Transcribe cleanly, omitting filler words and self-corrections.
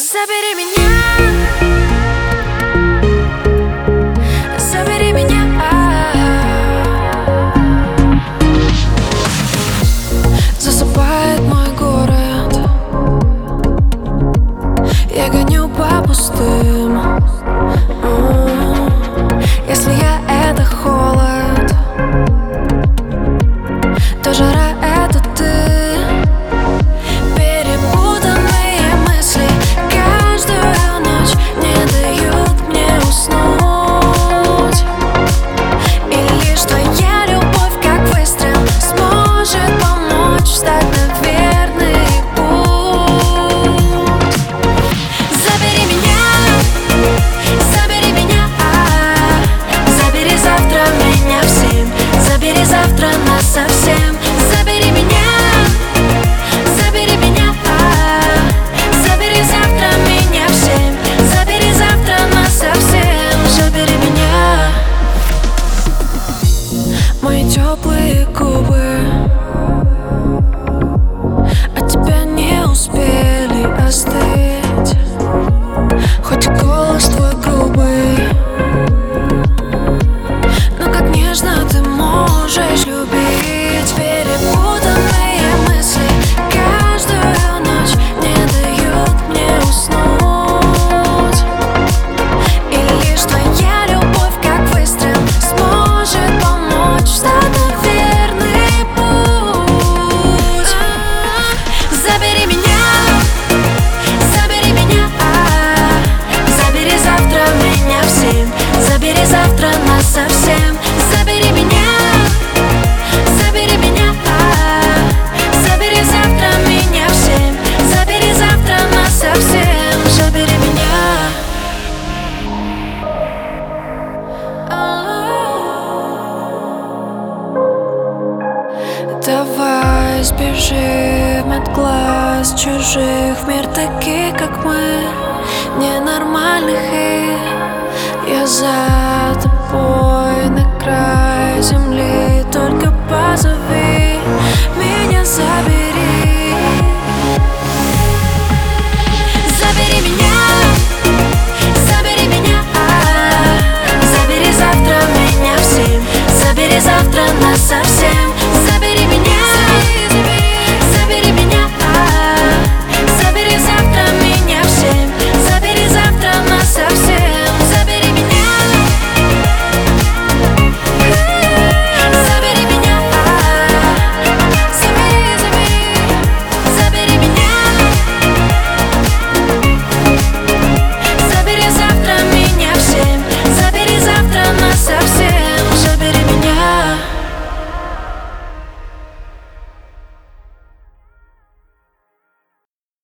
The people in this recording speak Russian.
Забери меня, забери меня. Засыпает мой город, я гоню по пустым. Если я — это холод, то жара — это ты. Перепутанные мысли каждую ночь не дают мне уснуть. И лишь твоя любовь, как выстрел, сможет помочь встать на верный путь. Забери меня, забери меня, забери завтра меня в 7, забери завтра нас совсем. Забери меня, забери меня, забери завтра меня в 7, забери завтра нас совсем. Забери меня. Мои теплые губы от тебя не успели остыть, хоть и голос твой грубый, но как нежно ты можешь любить. Перепутанные мысли каждую ночь не дают мне уснуть. И лишь твоя любовь, как выстрел, сможет помочь встать на верный путь. Забери меня, забери меня, забери завтра меня в 7, забери завтра нас совсем. Забери меня, забери меня, забери завтра меня в 7, забери завтра нас совсем. Забери меня. Давай сбежим от глаз чужих в мир таких, как мы, ненормальных, и я за тобой на край земли. Только позови меня, забери.